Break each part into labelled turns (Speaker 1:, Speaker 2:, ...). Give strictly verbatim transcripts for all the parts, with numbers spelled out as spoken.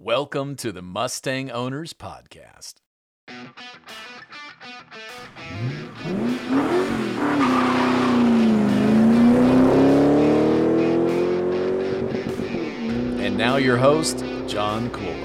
Speaker 1: Welcome to the Mustang Owners Podcast. And now your host, John Clore.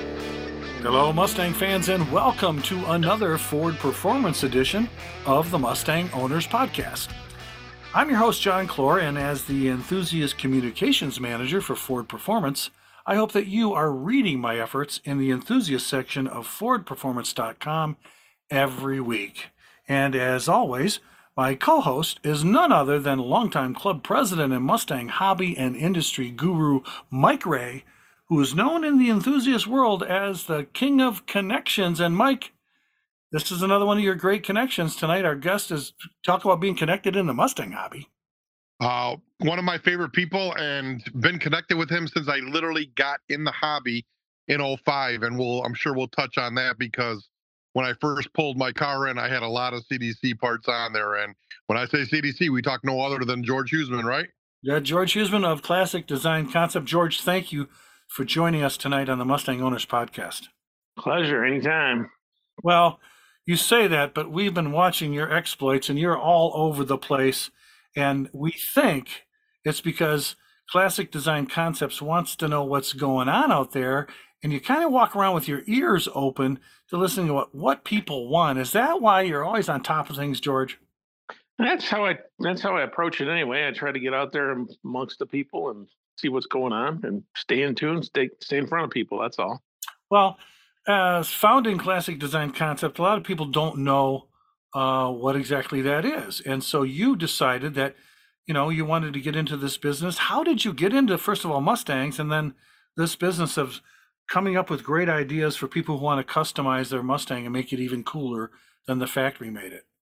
Speaker 2: Hello, Mustang fans, and welcome to another Ford Performance edition of the Mustang Owners Podcast. I'm your host, John Clore, and as the Enthusiast Communications Manager for Ford Performance, I hope that you are reading my efforts in the enthusiast section of Ford Performance dot com every week. And as always, my co-host is none other than longtime club president and Mustang hobby and industry guru Mike Ray, who is known in the enthusiast world as the King of Connections. And Mike, this is another one of your great connections. Tonight, our guest is talk about being connected in the Mustang hobby.
Speaker 3: Uh, one of my favorite people, and been connected with him since I literally got in the hobby in oh five. And we'll, I'm sure we'll touch on that because when I first pulled my car in, I had a lot of C D C parts on there. And when I say C D C, we talk no other than George Huseman, right?
Speaker 2: Yeah, George Huseman of Classic Design Concept. George, thank you for joining us tonight on the Mustang Owners Podcast.
Speaker 4: Pleasure, anytime.
Speaker 2: Well, you say that, but we've been watching your exploits, and you're all over the place. And we think it's because Classic Design Concepts wants to know what's going on out there, and you kind of walk around with your ears open to listening to what, what people want. Is that why you're always on top of things, George?
Speaker 4: That's how I that's how I approach it anyway. I try to get out there amongst the people and see what's going on and stay in tune, stay stay in front of people. That's all.
Speaker 2: Well, as founding Classic Design Concept, a lot of people don't know uh, what exactly that is. And so you decided that, you know, you wanted to get into this business. How did you get into, first of all, Mustangs, and then this business of coming up with great ideas for people who want to customize their Mustang and make it even cooler than the factory made it?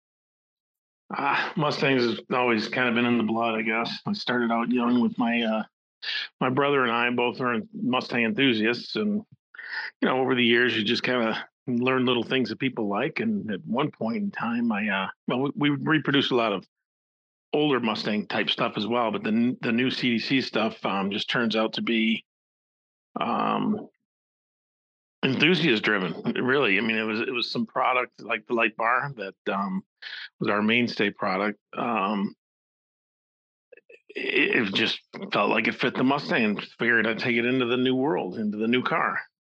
Speaker 4: Uh, Mustangs has always kind of been in the blood, I guess. I started out young with my uh, my brother and I both are Mustang enthusiasts, and you know, over the years, you just kind of learn little things that people like. And at one point in time, I uh, well, we, we reproduced a lot of older Mustang type stuff as well, but the the new C D C stuff um, just turns out to be um, enthusiast driven. Really, I mean, it was it was some product like the light bar that um, was our mainstay product. Um, it, it just felt like it fit the Mustang, and figured I'd take it into the new world, into the new car.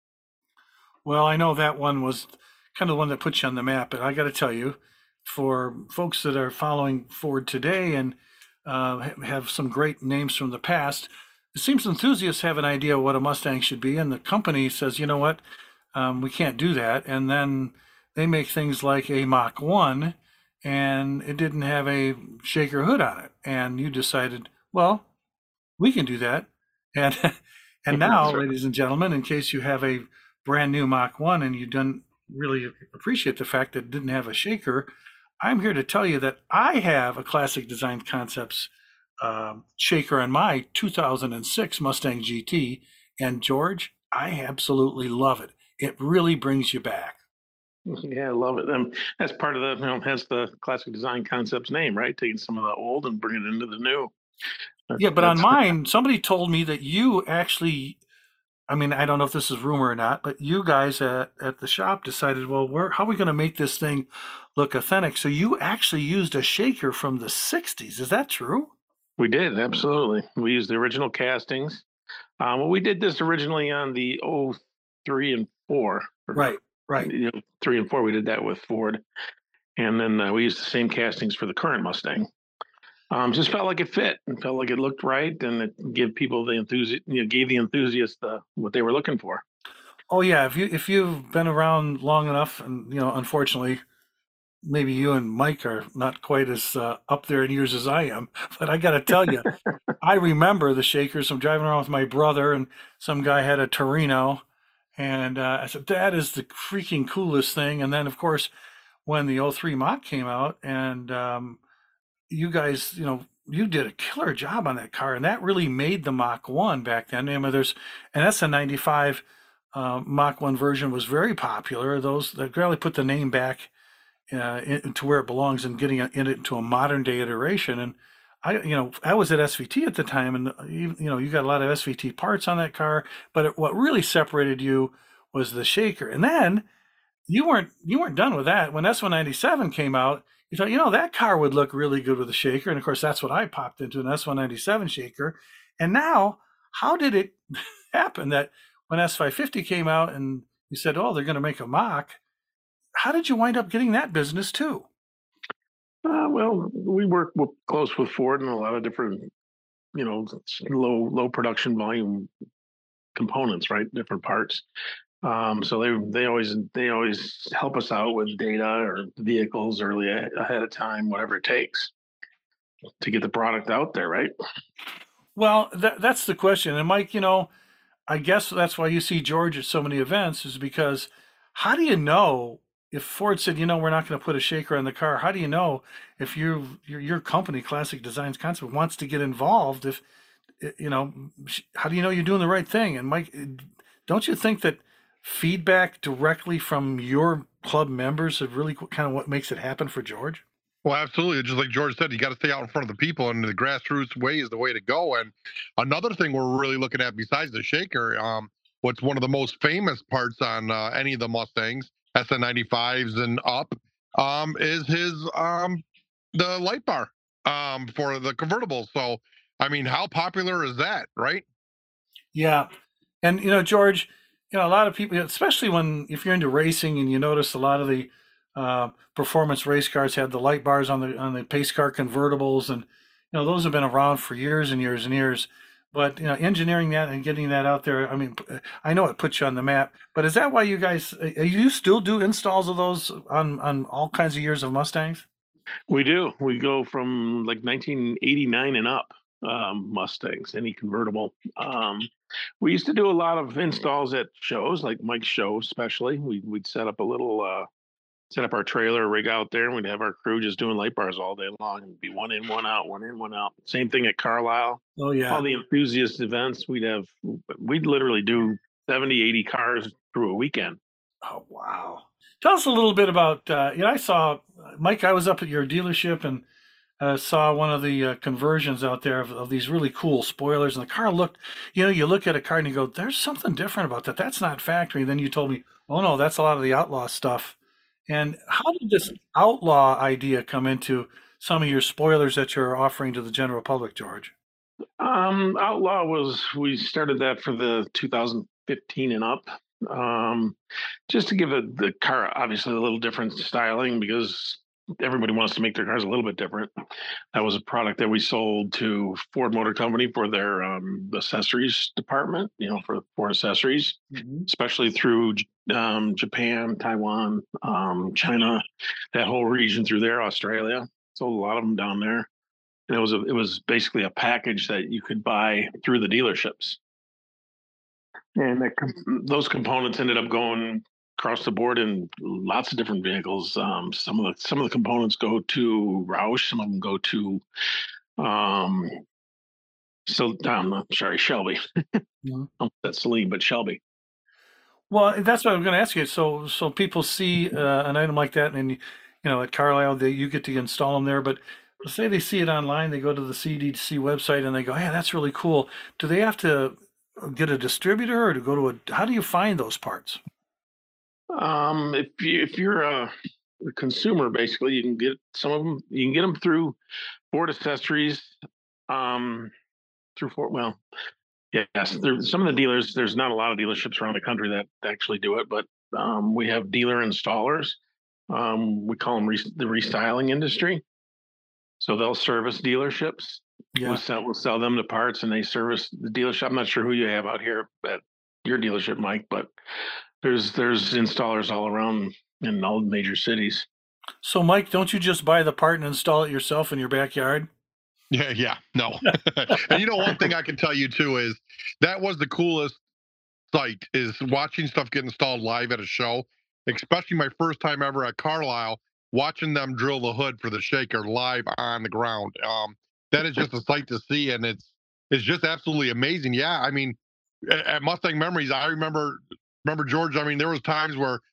Speaker 2: Well, I know that one was kind of the one that put you on the map, but I got to tell you, for folks that are following Ford today and uh, have some great names from the past, it seems enthusiasts have an idea of what a Mustang should be, and the company says, you know what, um, we can't do that. And then they make things like a Mach one, and it didn't have a shaker hood on it. And you decided, well, we can do that. And and now, ladies and gentlemen, in case you have a brand new Mach one and you don't really appreciate the fact that it didn't have a shaker, I'm here to tell you that I have a Classic Design Concepts uh, shaker on my two thousand six Mustang G T, and George, I absolutely love it. It really brings you back.
Speaker 4: Yeah, I love it. Um, that's part of the, you know, hence the Classic Design Concepts name, right? Taking some of the old and bringing it into the new. That's,
Speaker 2: yeah, but on mine, somebody told me that you actually, I mean, I don't know if this is rumor or not, but you guys at, at the shop decided, well, we're, how are we going to make this thing look authentic? So you actually used a shaker from the sixties. Is that true?
Speaker 4: We did, absolutely. We used the original castings. Um, well, we did this originally on the oh three and four.
Speaker 2: Right, right.
Speaker 4: You know, three and four, we did that with Ford. And then uh, we used the same castings for the current Mustang. Um, just felt like it fit and felt like it looked right, and it gave people the enthusiast, you know, gave the enthusiasts the, what they were looking for.
Speaker 2: Oh yeah, if you if you've been around long enough, and you know, unfortunately, maybe you and Mike are not quite as uh, up there in years as I am, but I got to tell you, I remember the shakers. I'm driving around with my brother, and some guy had a Torino, and uh, I said, "That is the freaking coolest thing." And then, of course, when the oh three Mach came out, and um, you guys, you know, you did a killer job on that car, and that really made the Mach one back then. I mean, there's, and that's a ninety-five uh, Mach one version was very popular. Those that really put the name back uh, into where it belongs and getting it into a modern day iteration. And I, you know, I was at S V T at the time, and uh, you, you know, you got a lot of S V T parts on that car. But it, what really separated you was the shaker. And then you weren't you weren't done with that. When S one ninety-seven came out, you thought, you know, that car would look really good with a shaker. And of course, that's what I popped into, an S one ninety-seven shaker. And now, how did it happen that when S five fifty came out and you said, oh, they're going to make a Mach, how did you wind up getting that business too?
Speaker 4: Uh, well, we work with, close with Ford and a lot of different, you know, low low production volume components, right? Different parts. Um, so they they always they always help us out with data or vehicles early a- ahead of time, whatever it takes to get the product out there, right?
Speaker 2: Well, that, that's the question. And Mike, you know, I guess that's why you see George at so many events, is because how do you know if Ford said, you know, we're not going to put a shaker on the car? How do you know if you your your company, Classic Designs Concept, wants to get involved? If eh, you know, sh- how do you know you're doing the right thing? And Mike, eh, don't you think that feedback directly from your club members is really kind of what makes it happen for George?
Speaker 3: Well, absolutely. Just like George said, you got to stay out in front of the people, and the grassroots way is the way to go. And another thing we're really looking at besides the shaker, um, what's one of the most famous parts on uh, any of the Mustangs, S N ninety-fives and up, um, is his um, the light bar um, for the convertible. So, I mean, how popular is that, right?
Speaker 2: Yeah. And you know, George, you know, a lot of people, especially when if you're into racing and you notice a lot of the uh, performance race cars have the light bars on the on the pace car convertibles, and you know those have been around for years and years and years. But you know, engineering that and getting that out there, I mean, p- I know it puts you on the map. But is that why you guys, uh, you still do installs of those on on all kinds of years of Mustangs?
Speaker 4: We do. We go from like nineteen eighty-nine and up, um, Mustangs, any convertible. Um, we used to do a lot of installs at shows, like Mike's show, especially. We, we'd set up a little, uh, set up our trailer rig out there, and we'd have our crew just doing light bars all day long. It'd be one in, one out, one in, one out. Same thing at Carlisle.
Speaker 2: Oh yeah.
Speaker 4: All the enthusiast events, we'd have, we'd literally do seventy, eighty cars through a weekend.
Speaker 2: Oh, wow. Tell us a little bit about, uh, you know, I saw, Mike, I was up at your dealership and uh, saw one of the uh, conversions out there of, of these really cool spoilers. And the car looked, you know, you look at a car and you go, there's something different about that. That's not factory. And then you told me, oh, no, that's a lot of the outlaw stuff. And how did this outlaw idea come into some of your spoilers that you're offering to the general public, George?
Speaker 4: Um, Outlaw was, we started that for the two thousand fifteen and up. Um, just to give it the car obviously a little different styling, because everybody wants to make their cars a little bit different. That was a product that we sold to Ford Motor Company for their um, accessories department, you know, for for accessories,
Speaker 2: Mhm.
Speaker 4: especially through J- um, Japan, Taiwan, um, China, that whole region through there, Australia. Sold a lot of them down there. And it was a, it was basically a package that you could buy through the dealerships. And that, com- those components ended up going across the board in lots of different vehicles. Um, some of the some of the components go to Roush, some of them go to um, so um, sorry, Shelby.
Speaker 2: Mhm.
Speaker 4: That's Celine, but Shelby.
Speaker 2: Well, that's what I'm going to ask you. So, so people see uh, an item like that, and you know, at Carlisle, they, you get to install them there. But say they see it online, they go to the C D C website, and they go, "Hey, that's really cool." Do they have to get a distributor, or to go to a? How do you find those parts?
Speaker 4: Um, if you if you're a, a consumer, basically, you can get some of them. You can get them through Ford Accessories, um, through Ford. Well, yes, there, some of the dealers. There's not a lot of dealerships around the country that actually do it, but um, we have dealer installers. Um, we call them re- the restyling industry. So they'll service dealerships.
Speaker 2: Yeah.
Speaker 4: We'll sell, we'll sell them the parts, and they service the dealership. I'm not sure who you have out here at your dealership, Mike, but there's there's installers all around in all the major cities.
Speaker 2: So, Mike, don't you just buy the part and install it yourself in your backyard?
Speaker 3: Yeah, yeah, no. And you know, one thing I can tell you too is that was the coolest sight, is watching stuff get installed live at a show, especially my first time ever at Carlisle, watching them drill the hood for the shaker live on the ground. Um, that is just a sight to see, and it's it's just absolutely amazing. Yeah, I mean, at, at Mustang Memories, I remember remember George. I mean, there was times where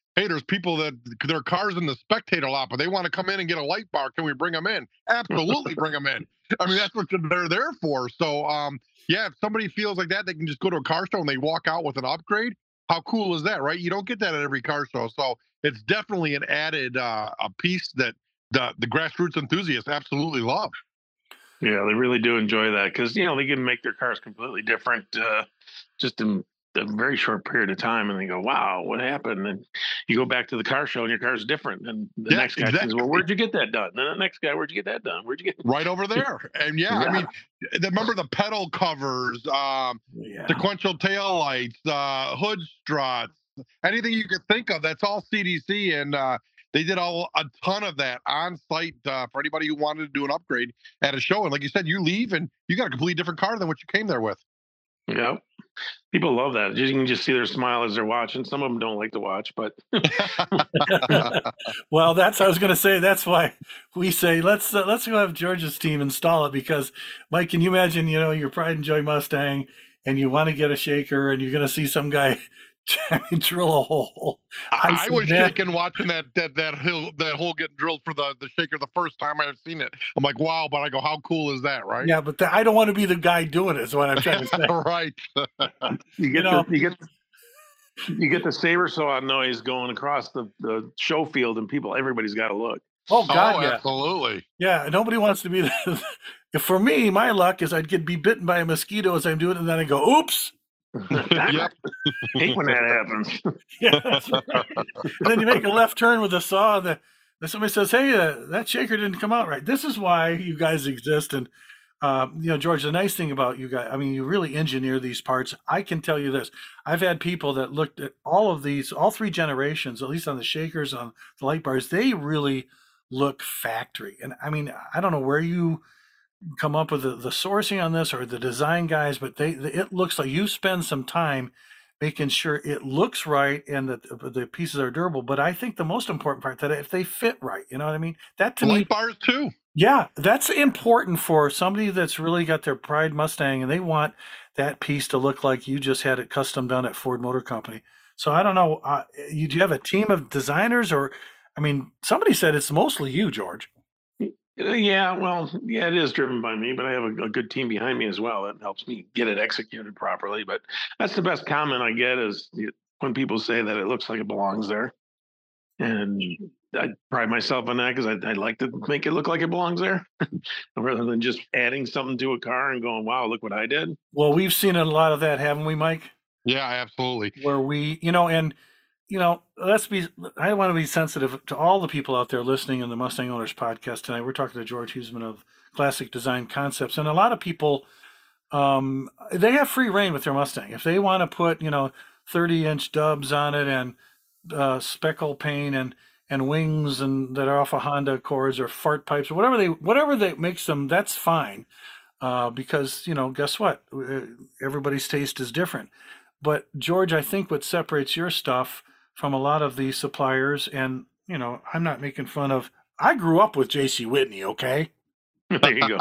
Speaker 3: hey, there's people that their cars in the spectator lot, but they want to come in and get a light bar. Can we bring them in? Absolutely, bring them in. I mean, that's what they're there for. So, um, yeah, if somebody feels like that, they can just go to a car show and they walk out with an upgrade. How cool is that, right? You don't get that at every car show, so it's definitely an added uh, a piece that the the grassroots enthusiasts absolutely love.
Speaker 4: Yeah, they really do enjoy that because you know they can make their cars completely different uh, just in a very short period of time, and they go, "Wow, what happened?" And you go back to the car show, and your car's different. And the
Speaker 3: Yeah,
Speaker 4: next guy
Speaker 3: exactly.
Speaker 4: says, "Well, where'd you get that done?" And the next guy, "Where'd you get that done? Where'd you get?"
Speaker 3: Right over there. And yeah, I
Speaker 4: Yeah.
Speaker 3: mean, remember the pedal covers, um,
Speaker 2: Yeah.
Speaker 3: sequential tail lights, uh, hood struts, anything you could think of. That's all C D C, and uh, they did all a ton of that on site uh, for anybody who wanted to do an upgrade at a show. And like you said, you leave and you got a completely different car than what you came there with.
Speaker 4: Yeah, people love that. You can just see their smile as they're watching. Some of them don't like to watch, but
Speaker 2: Well, that's I was going to say. That's why we say let's uh, let's go have George's team install it because, Mike, can you imagine? You know, your pride and joy Mustang, and you want to get a shaker, and you're going to see some guy drill a hole.
Speaker 3: I, I
Speaker 2: said,
Speaker 3: was
Speaker 2: "Man."
Speaker 3: shaking watching that that that hill that hole getting drilled for the the shaker the first time I've seen it. I'm like, wow, but I go, how cool is that, right?
Speaker 2: Yeah, but the, I don't want to be the guy doing it. Is what I'm trying to say.
Speaker 3: Right.
Speaker 4: you get
Speaker 2: know-
Speaker 4: the, you get you get the saber saw noise going across the, the show field, and people, everybody's got to look.
Speaker 2: Oh God,
Speaker 3: oh,
Speaker 2: yeah,
Speaker 3: absolutely.
Speaker 2: yeah. Nobody wants to be the. For me, my luck is I'd get be bitten by a mosquito as I'm doing it, and then I go, "Oops."
Speaker 3: Yep.
Speaker 4: Hate when that happens.
Speaker 2: Yeah, that's right. And then you make a left turn with a saw, and the, then somebody says, "Hey, uh, that shaker didn't come out right." This is why you guys exist, and uh, you know, George. The nice thing about you guys, I mean, you really engineer these parts. I can tell you this: I've had people that looked at all of these, all three generations, at least on the shakers, on the light bars. They really look factory, and I mean, I don't know where you come up with the, the sourcing on this or the design guys, but they, they it looks like you spend some time making sure it looks right and that the, the pieces are durable. But I think the most important part that if they fit right, you know what I mean? That to me,
Speaker 3: Light bars too.
Speaker 2: yeah, that's important for somebody that's really got their pride Mustang and they want that piece to look like you just had it custom done at Ford Motor Company. So I don't know, uh, you do you have a team of designers or, I mean, somebody said it's mostly you, George.
Speaker 4: Yeah, well, yeah, it is driven by me, but I have a, a good team behind me as well that helps me get it executed properly. But that's the best comment I get is when people say that it looks like it belongs there. And I pride myself on that because I, I like to make it look like it belongs there rather than just adding something to a car and going, wow, look what I did.
Speaker 2: Well, we've seen a lot of that, haven't we, Mike?
Speaker 3: Yeah, absolutely.
Speaker 2: Where we, you know, and you know, let's be, I want to be sensitive to all the people out there listening in the Mustang Owners podcast tonight. We're talking to George Huseman of Classic Design Concepts. And a lot of people, um, they have free reign with their Mustang. If they want to put, you know, thirty inch dubs on it and uh, speckle paint and, and wings and that are off of Honda Accords or fart pipes or whatever they, whatever that makes them, that's fine. Uh, because, you know, guess what? Everybody's taste is different. But George, I think what separates your stuff from a lot of these suppliers, and you know, I'm not making fun of. I grew up with J C Whitney, okay?
Speaker 4: There you go.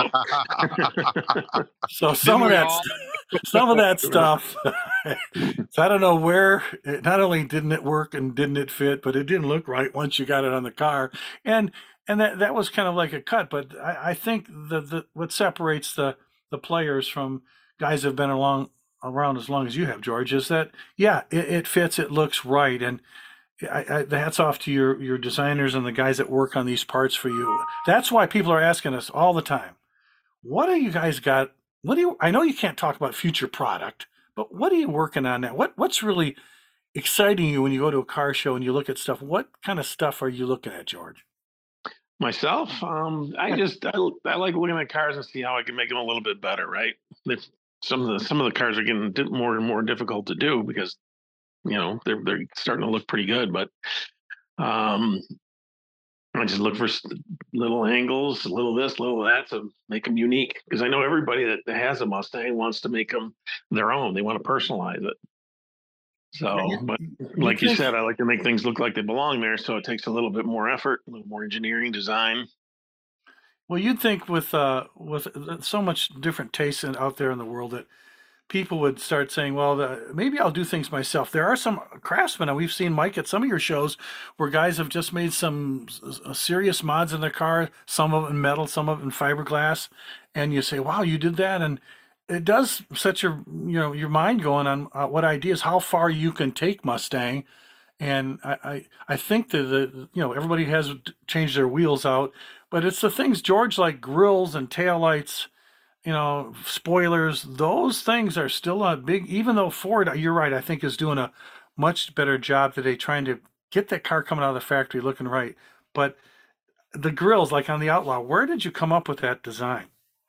Speaker 2: So some of
Speaker 3: we
Speaker 2: that,
Speaker 3: all?
Speaker 2: st- some of that stuff. So I don't know where. It, not only didn't it work and didn't it fit, but it didn't look right once you got it on the car, and and that that was kind of like a cut. But I, I think the the what separates the the players from guys that have been along. around as long as you have, George, is that, yeah, it, it fits, it looks right. And I, I, the hats off to your, your designers and the guys that work on these parts for you. That's why people are asking us all the time, what do you guys got? What do you, I know you can't talk about future product, but what are you working on now? What, what's really exciting you when you go to a car show and you look at stuff? What kind of stuff are you looking at, George?
Speaker 4: Myself, um, I just I, I like looking at cars and see how I can make them a little bit better, right? If some of the some of the cars are getting more and more difficult to do because you know they're they're starting to look pretty good, but um, I just look for little angles, a little this, a little that to make them unique. Because I know everybody that has a Mustang wants to make them their own. They want to personalize it. So, but like you said, I like to make things look like they belong there. So it takes a little bit more effort, a little more engineering, design.
Speaker 2: Well, you'd think with uh, with so much different tastes in, out there in the world that people would start saying, well, the, maybe I'll do things myself. There are some craftsmen, and we've seen, Mike, at some of your shows where guys have just made some s- serious mods in their car, some of it in metal, some of it in fiberglass. And you say, wow, you did that. And it does set your, you know, your mind going on uh, what ideas, how far you can take Mustang. And I, I, I think that the, you know, everybody has changed their wheels out, but it's the things, George, like grills and taillights, you know, spoilers, those things are still a big, even though Ford, you're right, I think is doing a much better job today trying to get that car coming out of the factory looking right. But the grills, like on the Outlaw, where did you come up with that design?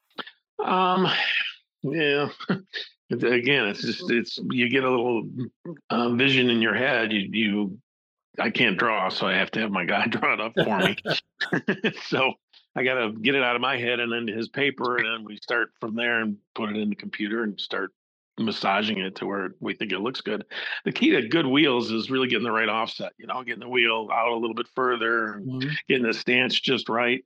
Speaker 4: Um, yeah. It- Again, it's just it's you get a little uh, vision in your head. You you I can't draw, so I have to have my guy draw it up for me. So I got to get it out of my head and into his paper, and then we start from there and put it in the computer and start massaging it to where we think it looks good. The key to good wheels is really getting the right offset. You know, getting the wheel out a little bit further, and
Speaker 2: Mhm.
Speaker 4: getting the stance just right.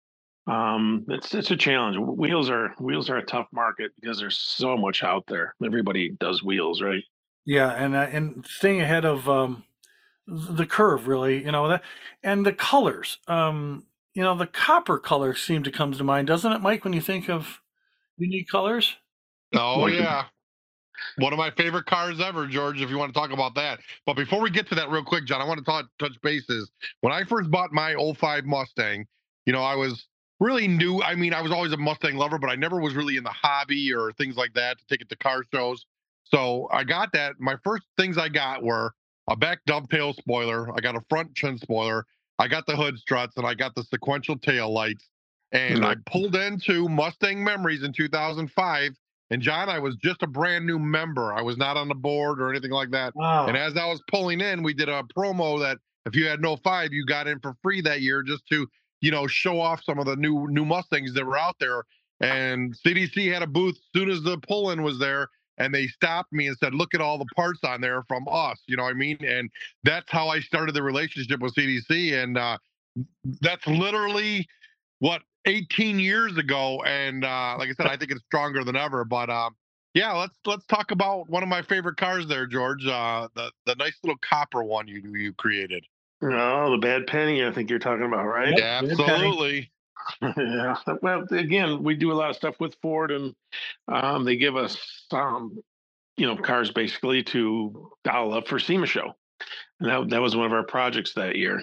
Speaker 4: Um, it's it's a challenge. Wheels are wheels are a tough market because there's so much out there. Everybody does wheels, right?
Speaker 2: Yeah, and uh, and staying ahead of um, the curve, really, you know that, and the colors. Um, you know, the copper color seem to come to mind, doesn't it, Mike? When you think of unique colors.
Speaker 3: Oh
Speaker 4: Like the,
Speaker 3: yeah. One of my favorite cars ever, George, if you want to talk about that. But before we get to that real quick, John, I want to talk, touch bases. When I first bought my oh five Mustang, you know, I was really new. I mean, I was always a Mustang lover, but I never was really in the hobby or things like that to take it to car shows. So I got that. My first things I got were a back dovetail spoiler. I got a front chin spoiler. I got the hood struts and I got the sequential tail lights.
Speaker 4: you
Speaker 3: And
Speaker 4: know,
Speaker 3: I pulled into Mustang Memories in two thousand five, and John, I was just a brand new member. I was not on the board or anything like that. And
Speaker 2: Wow.
Speaker 3: as I was pulling in, we did a promo that if you had no five, you got in for free that year just to, you know, show off some of the new new Mustangs that were out there. And C D C had a booth as soon as the pull-in was there, and they stopped me and said, "Look at all the parts on there from us." You know what I mean? And that's how I started the relationship with C D C. And uh, that's literally what eighteen years ago, and uh like I said, I think it's stronger than ever. But um yeah, let's let's talk about one of my favorite cars there, George. Uh the the nice little copper one you you created.
Speaker 4: oh, the bad penny. I think you're talking about, right?
Speaker 2: Yep. Red penny.
Speaker 3: Absolutely.
Speaker 4: Yeah. Well, again, we do a lot of stuff with Ford, and um, they give us um, you know, cars basically to dial up for SEMA show, and that that was one of our projects that year.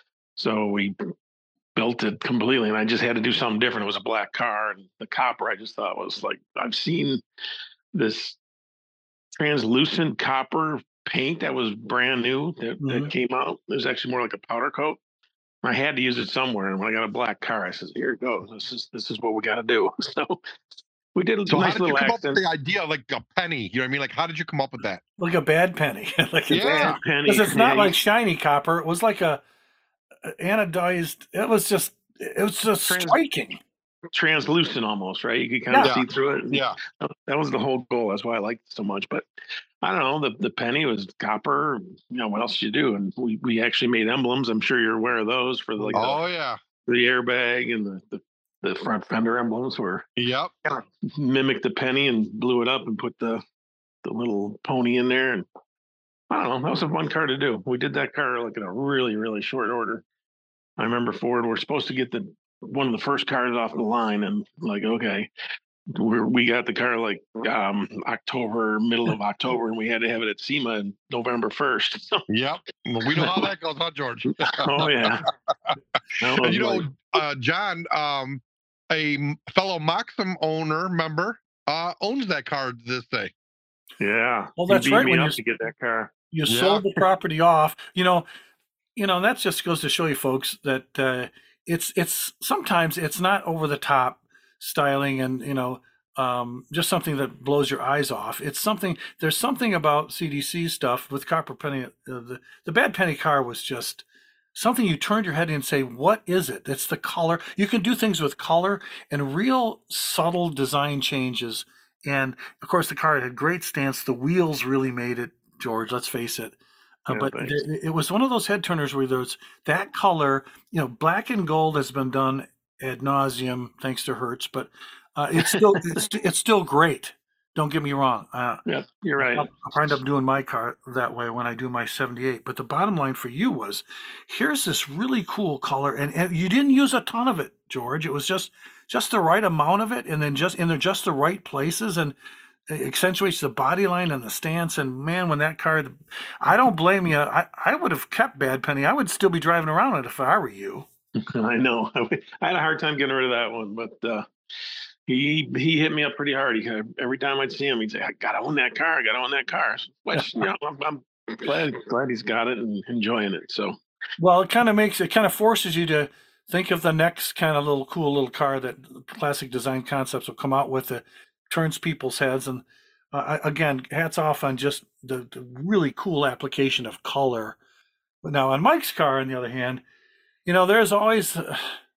Speaker 4: So we built it completely, and I just had to do something different. It was a black car, and the copper I just thought was like, I've seen this translucent copper paint that was brand new that,
Speaker 2: Mhm.
Speaker 4: that came out. It was actually more like a powder coat. I had to use it somewhere, and when I got a black car, I said, "Here it goes. This is this is what we got to do." So we did a
Speaker 3: So how
Speaker 4: nice
Speaker 3: did you
Speaker 4: little
Speaker 3: come up with
Speaker 4: accent.
Speaker 3: the idea of like a penny? You know what I mean? Like how did you come up with that?
Speaker 2: Like a bad penny. Like it's,
Speaker 3: Yeah.
Speaker 4: Bad penny.
Speaker 2: because it's
Speaker 4: Yeah,
Speaker 2: not
Speaker 4: you-
Speaker 2: like shiny copper. It was like a, a anodized. It was just, it was just
Speaker 4: Trans-
Speaker 2: striking.
Speaker 4: translucent almost, right? You could kind of
Speaker 3: Yeah.
Speaker 4: see through it. And
Speaker 3: Yeah.
Speaker 4: that was the whole goal. That's why I liked it so much. But I don't know. The the penny was copper. You know what else you do? And we we actually made emblems. I'm sure you're aware of those for like the,
Speaker 3: Oh yeah.
Speaker 4: the airbag and the, the the front fender emblems were
Speaker 3: Yep.
Speaker 4: mimicked the penny and blew it up and put the the little pony in there. And I don't know. That was a fun car to do. We did that car like in a really really short order. I remember Ford. We're supposed to get the one of the first cars off the line, and like okay, we're, we got the car like um, October, middle of October, and we had to have it at SEMA on November first. So,
Speaker 3: Yep. Well, we know how that goes, huh, George?
Speaker 4: oh yeah, that
Speaker 3: And
Speaker 4: was
Speaker 3: you know,
Speaker 4: like-
Speaker 3: uh, John, um, a m- fellow Maxim owner member, uh, owns that car to this day.
Speaker 4: yeah.
Speaker 2: Well,
Speaker 4: He
Speaker 2: that's
Speaker 4: beat
Speaker 2: right,
Speaker 4: me
Speaker 2: when
Speaker 4: up
Speaker 2: you-
Speaker 4: to get that car.
Speaker 2: You
Speaker 3: Yeah.
Speaker 2: sold the property off. You know, you know, that just goes to show you folks that uh, it's it's sometimes it's not over the top styling and you know um, just something that blows your eyes off. It's something. There's something about C D C stuff with Copper Penny. Uh, the the Bad Penny car was just something you turned your head and say, "What is it?" It's the color. You can do things with color and real subtle design changes. And of course, the car had great stance. The wheels really made it, George. Let's face it. Uh,
Speaker 4: Yeah,
Speaker 2: but
Speaker 4: thanks.
Speaker 2: it, it was one of those head turners where there's that color, you know, black and gold has been done ad nauseum thanks to Hertz, but uh, it's still it's, it's still great Don't get me wrong. Uh,
Speaker 4: Yeah, you're right.
Speaker 2: I'll, I'll probably end up doing my car that way when I do my seventy-eight. But the bottom line for you was, here's this really cool color, and, and you didn't use a ton of it, George. It was just just the right amount of it, and then just in the just the right places, and it accentuates the body line and the stance. And man, when that car, I don't blame you. I, I would have kept Bad Penny. I would still be driving around it if I were you.
Speaker 4: I know. I had a hard time getting rid of that one, but uh, he he hit me up pretty hard. He, every time I'd see him, he'd say, "I gotta own that car. I gotta own that car." Which you know, I'm, I'm glad glad he's got it and enjoying it. So,
Speaker 2: well, it kind of makes it kind of forces you to think of the next kind of little cool little car that Classic Design Concepts will come out with that turns people's heads. And uh, again, hats off on just the, the really cool application of color. But now on Mike's car, on the other hand, you know, there's always, uh,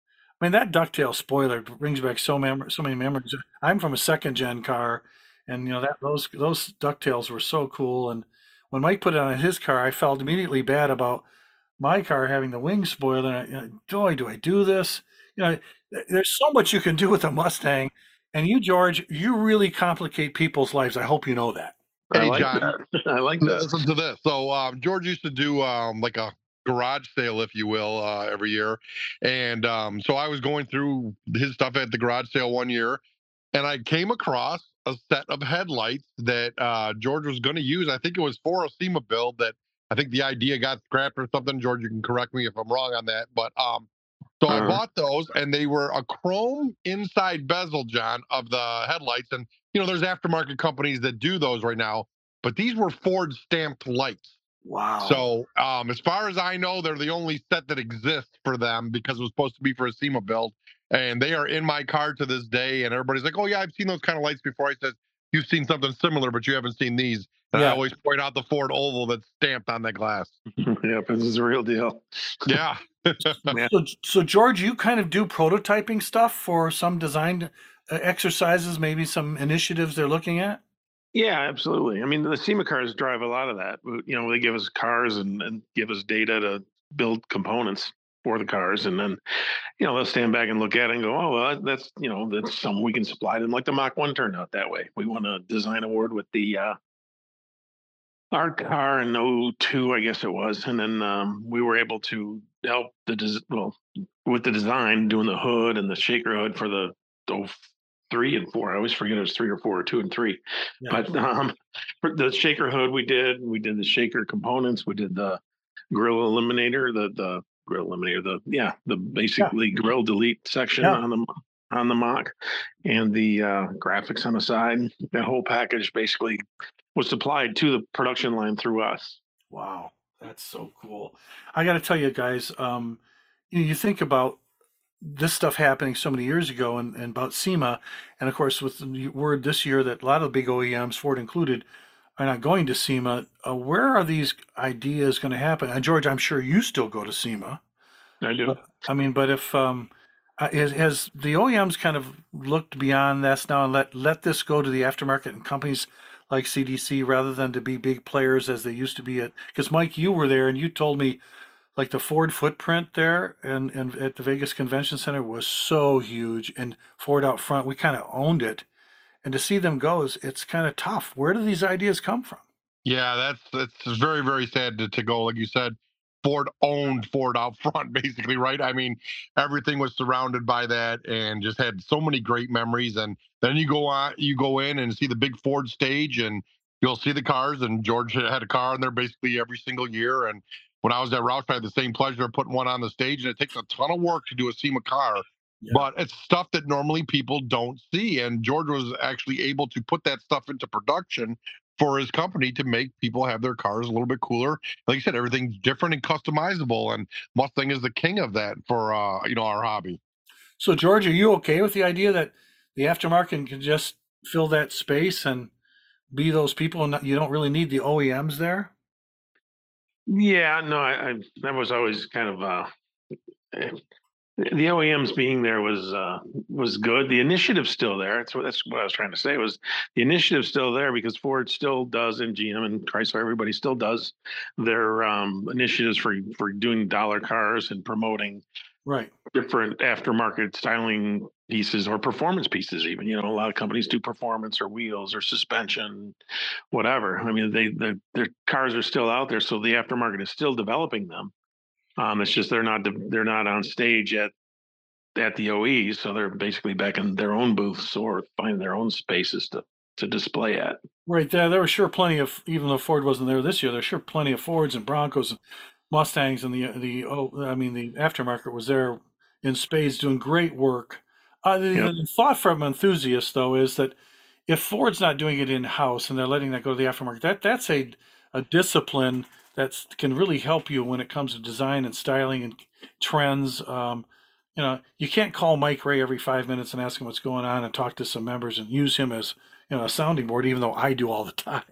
Speaker 2: I mean, that ducktail spoiler brings back so mem- so many memories. I'm from a second gen car, and you know that those those ducktails were so cool. And when Mike put it on his car, I felt immediately bad about my car having the wing spoiler. And I, you know, boy, do I do this? You know, there's so much you can do with a Mustang. And you, George, you really complicate people's lives. I hope you know that.
Speaker 3: Hey,
Speaker 4: I like
Speaker 3: John,
Speaker 4: that. I like that.
Speaker 3: listen to this. So um, George used to do um, like a garage sale, if you will, uh, every year. And um, so I was going through his stuff at the garage sale one year, and I came across a set of headlights that uh, George was going to use. I think it was for a SEMA build that I think the idea got scrapped or something. George, you can correct me if I'm wrong on that. But um, so I
Speaker 4: Uh-huh.
Speaker 3: bought those, and they were a chrome inside bezel, John, of the headlights. And, you know, there's aftermarket companies that do those right now, but these were Ford stamped lights.
Speaker 2: Wow.
Speaker 3: So um, as far as I know, they're the only set that exists for them because it was supposed to be for a SEMA build. And they are in my car to this day. And everybody's like, oh, yeah, I've seen those kind of lights before. I said, you've seen something similar, but you haven't seen these. And I
Speaker 2: Yeah.
Speaker 3: always point out the Ford oval that's stamped on that glass.
Speaker 4: Yep, this is a real deal.
Speaker 3: Yeah.
Speaker 2: So, so George, you kind of do prototyping stuff for some design uh, exercises, maybe some initiatives they're looking at?
Speaker 4: Yeah, absolutely. I mean, the SEMA cars drive a lot of that. You know, they give us cars and, and give us data to build components for the cars, and then, you know, they'll stand back and look at it and go, "Oh, well, that's you know, that's something we can supply them." Like the Mach One turned out that way. We won a design award with the uh, our car in oh two, I guess it was, and then um, we were able to help the des- well with the design, doing the hood and the shaker hood for the oh three and four. I always forget it was three or four or two and three.
Speaker 2: Yeah.
Speaker 4: But um, for the shaker hood, we did we did the shaker components. We did the grill eliminator, the the grill eliminator, the yeah, the basically grill delete section
Speaker 2: Yeah.
Speaker 4: on the on the Mach, and the uh, graphics on the side. That whole package basically was supplied to the production line through us.
Speaker 2: Wow, that's so cool. I got to tell you guys, um, you, you think about this stuff happening so many years ago and, and about SEMA, and of course with the word this year that a lot of the big O E Ms, Ford included, are not going to SEMA. Uh, where are these ideas going to happen? And George, I'm sure you still go to SEMA.
Speaker 4: I do.
Speaker 2: But, I mean, but if um, uh, has, has the O E Ms kind of looked beyond this now and let let this go to the aftermarket and companies like C D C rather than to be big players as they used to be at? Because Mike, you were there and you told me like the Ford footprint there and, and at the Vegas Convention Center was so huge, and Ford out front, we kind of owned it. And to see them go is it's kind of tough. Where do these ideas come from?
Speaker 3: Yeah, that's that's very, very sad to, to go. Like you said, Ford owned Ford out front, basically, right? I mean, everything was surrounded by that and just had so many great memories. And then you go on, you go in and see the big Ford stage, and you'll see the cars. And George had a car in there basically every single year. And when I was at Roush, I had the same pleasure of putting one on the stage. And it takes a ton of work to do a SEMA car.
Speaker 2: Yeah.
Speaker 3: But it's stuff that normally people don't see. And George was actually able to put that stuff into production for his company to make people have their cars a little bit cooler. Like you said, everything's different and customizable, and Mustang is the king of that for uh, you know, our hobby.
Speaker 2: So, George, are you okay with the idea that the aftermarket can just fill that space and be those people, and not, you don't really need the O E Ms there?
Speaker 4: Yeah, no, I, I that was always kind of uh, eh, the O E Ms being there was uh, was good. The initiative's still there. That's what that's what I was trying to say. Was the initiative's still there because Ford still does, and G M and Chrysler, everybody still does their um, initiatives for for doing dollar cars and promoting
Speaker 2: Right.
Speaker 4: different aftermarket styling pieces or performance pieces. Even, you know, a lot of companies do performance or wheels or suspension, whatever. I mean, they the, their cars are still out there, so the aftermarket is still developing them. Um, it's just they're not they're not on stage at at the O Es, so they're basically back in their own booths or finding their own spaces to to display at.
Speaker 2: Right there, there were sure plenty of, even though Ford wasn't there this year, there's sure plenty of Fords and Broncos and Mustangs, and the the oh, I mean the aftermarket was there in spades doing great work. Uh, the,
Speaker 4: Yep.
Speaker 2: the thought from enthusiasts though is that if Ford's not doing it in house and they're letting that go to the aftermarket, that that's a a discipline that can really help you when it comes to design and styling and trends. Um, you know, you can't call Mike Ray every five minutes and ask him what's going on and talk to some members and use him as, you know, a sounding board, even though I do all the time.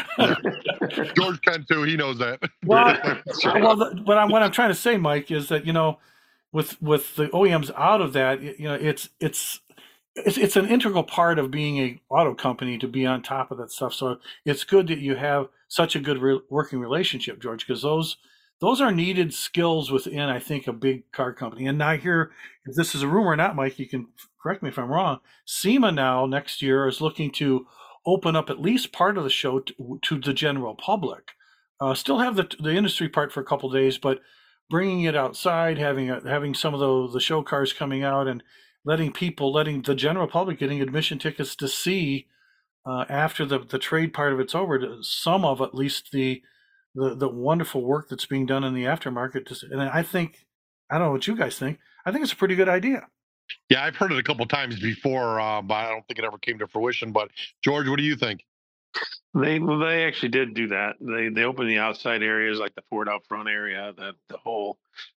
Speaker 3: George can too. He knows that.
Speaker 2: Well,
Speaker 4: That's right.
Speaker 2: well, the, what I'm what I'm trying to say, Mike, is that, you know, with with the O E Ms out of that, y- you know, it's it's it's it's an integral part of being a auto company to be on top of that stuff. So it's good that you have such a good re- working relationship, George, because those those are needed skills within, I think, a big car company. And I hear, if this is a rumor or not, Mike, you can correct me if I'm wrong. SEMA now next year is looking to open up at least part of the show to, to the general public. Uh, still have the the industry part for a couple days, but bringing it outside, having a, having some of the the show cars coming out, and letting people, letting the general public getting admission tickets to see, uh, after the the trade part of it's over, to some of at least the the the wonderful work that's being done in the aftermarket. To, and I think, I don't know what you guys think. I think it's a pretty good idea.
Speaker 3: Yeah, I've heard it a couple times before, uh, but I don't think it ever came to fruition. But George, what do you think?
Speaker 4: They well, they actually did do that. They they opened the outside areas like the Ford out front area. That the whole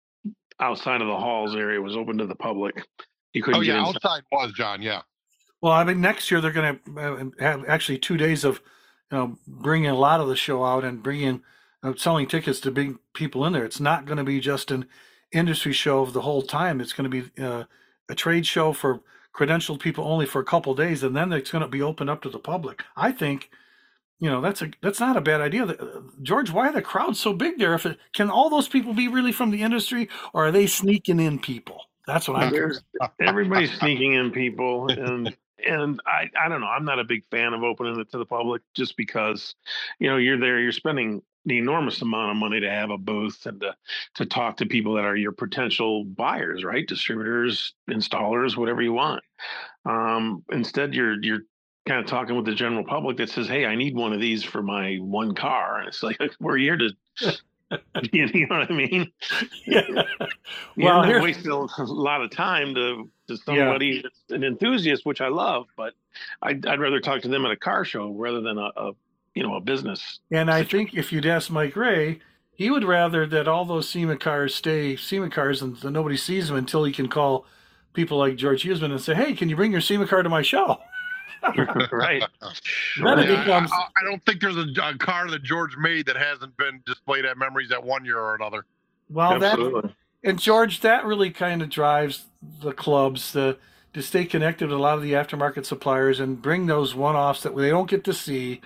Speaker 4: outside of the halls area was open to the public. You
Speaker 3: Oh
Speaker 4: couldn't get
Speaker 3: yeah,
Speaker 4: inside.
Speaker 3: outside was John. Yeah.
Speaker 2: Well, I mean, next year they're going to have actually two days of, you know, bringing a lot of the show out and bringing, uh, selling tickets to bring people in there. It's not going to be just an industry show of the whole time. It's going to be, uh, a trade show for credentialed people only for a couple days, and then it's going to be open up to the public. I think, you know, that's a that's not a bad idea. Uh, George, why are the crowds so big there? If it, can all those people be really from the industry, or are they sneaking in people? That's what I'm.
Speaker 4: There's everybody's sneaking in people, and and I I don't know. I'm not a big fan of opening it to the public just because, you know, you're there, you're spending the enormous amount of money to have a booth and to to talk to people that are your potential buyers, right? Distributors, installers, whatever you want. Um, instead, you're you're kind of talking with the general public that says, "Hey, I need one of these for my one car," and it's like we're here to. You know what I mean?
Speaker 2: Yeah.
Speaker 4: You
Speaker 2: Well,
Speaker 4: end
Speaker 2: here,
Speaker 4: up wasting a lot of time to to somebody that's an enthusiast, which I love, but I'd, I'd rather talk to them at a car show rather than a, a you know a business.
Speaker 2: and I
Speaker 4: situation.
Speaker 2: think if you'd ask Mike Ray, he would rather that all those SEMA cars stay SEMA cars and that nobody sees them until he can call people like George Huseman and say, "Hey, can you bring your SEMA car to my show?"
Speaker 4: Right.
Speaker 2: Then it
Speaker 3: Yeah,
Speaker 2: becomes,
Speaker 3: I, I don't think there's a, a car that George made that hasn't been displayed at Memories at one year or another.
Speaker 2: well, that,
Speaker 4: Absolutely.
Speaker 2: and George, that really kind of drives the clubs to to stay connected with a lot of the aftermarket suppliers and bring those one-offs that they don't get to see,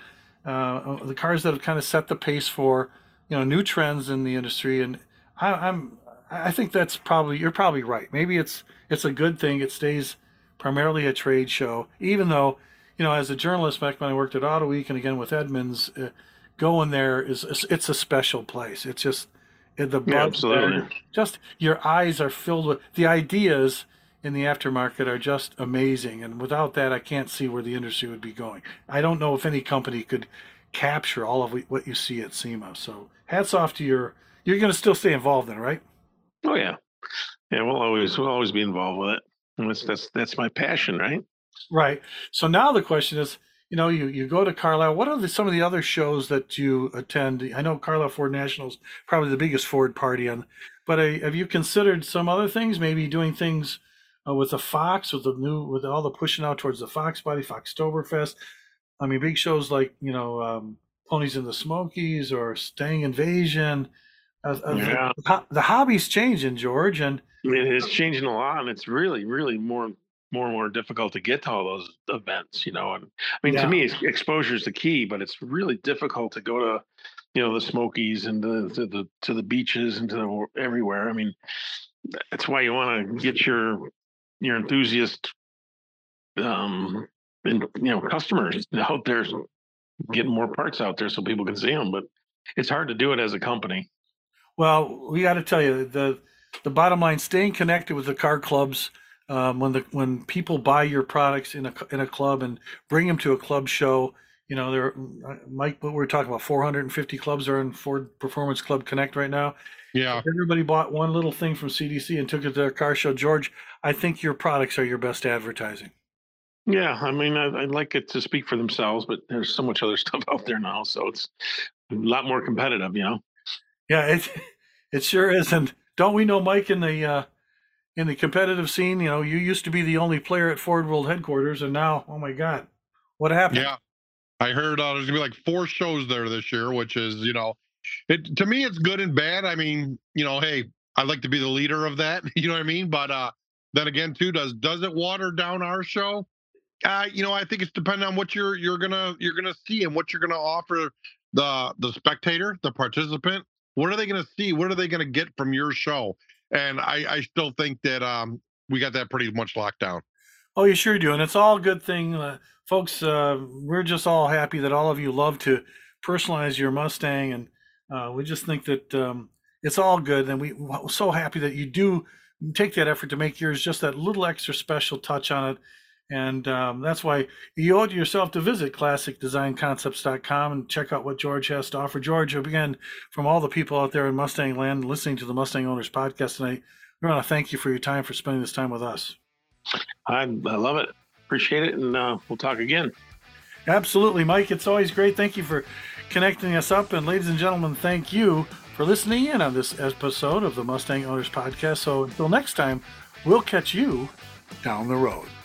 Speaker 2: uh, the cars that have kind of set the pace for, you know, new trends in the industry. And I, I'm I think that's probably, you're probably right. Maybe it's it's a good thing it stays primarily a trade show, even though, you know, as a journalist back when I worked at Auto Week and again with Edmunds, uh, going there is, it's a special place. It's just, uh, the
Speaker 4: Yeah,
Speaker 2: buzz there,
Speaker 4: absolutely.
Speaker 2: just your eyes are filled with the ideas in the aftermarket are just amazing. And without that, I can't see where the industry would be going. I don't know if any company could capture all of what you see at SEMA. So hats off to your, you're going to still stay involved in it, right?
Speaker 4: Oh yeah. Yeah, we'll always we'll always be involved with it. And that's that's that's my passion, right?
Speaker 2: Right. So now the question is, you know, you, you go to Carlisle. What are the, some of the other shows that you attend? I know Carlisle Ford National is probably the biggest Ford party on, but uh, have you considered some other things? Maybe doing things, uh, with the Fox, with the new, with all the pushing out towards the Fox body, Foxtoberfest. I mean, big shows like, you know, um, Ponies in the Smokies or Stang Invasion. Uh, uh,
Speaker 4: Yeah.
Speaker 2: the, the hobby's changing, George, and
Speaker 4: It is changing a lot, and it's really, really more more and more difficult to get to all those events, you know. And I mean, to
Speaker 2: yeah,
Speaker 4: me, ex- exposure is the key, but it's really difficult to go to, you know, the Smokies and the to the to the beaches and to the, everywhere. I mean, that's why you want to get your your enthusiast um, and you know, customers out there getting more parts out there so people can see them. But it's hard to do it as a company.
Speaker 2: Well, we got to tell you the the bottom line: staying connected with the car clubs. Um, when the when people buy your products in a in a club and bring them to a club show, you know, there, Mike, what we're talking about, four hundred fifty clubs are in Ford Performance Club Connect right now.
Speaker 3: Yeah.
Speaker 2: If everybody bought one little thing from C D C and took it to their car show. George, I think your products are your best advertising.
Speaker 4: Yeah, I mean, I, I'd like it to speak for themselves, but there's so much other stuff out there now, so it's a lot more competitive, you know.
Speaker 2: Yeah, it it sure is. And don't we know, Mike, in the uh, in the competitive scene, you know, you used to be the only player at Ford World headquarters, and now, oh my God, what happened?
Speaker 3: Yeah. I heard uh, there's gonna be like four shows there this year, which is, you know, it to me it's good and bad. I mean, you know, hey, I'd like to be the leader of that, you know what I mean? But uh then again, too, does does it water down our show? Uh, you know, I think it's dependent on what you're you're gonna you're gonna see and what you're gonna offer the the spectator, the participant. What are they gonna see? What are they gonna get from your show? And I, I still think that um we got that pretty much locked down.
Speaker 2: Oh, you sure do. And it's all a good thing. Uh, folks, uh, we're just all happy that all of you love to personalize your Mustang. And uh, we just think that um, it's all good. And we, we're so happy that you do take that effort to make yours just that little extra special touch on it. And um, that's why you owe it to yourself to visit classic design concepts dot com and check out what George has to offer. George, again, from all the people out there in Mustang land listening to the Mustang Owners Podcast tonight, we want to thank you for your time, for spending this time with us.
Speaker 4: I, I love it. Appreciate it. And uh, we'll talk again.
Speaker 2: Absolutely, Mike. It's always great. Thank you for connecting us up. And ladies and gentlemen, thank you for listening in on this episode of the Mustang Owners Podcast. So until next time, we'll catch you down the road.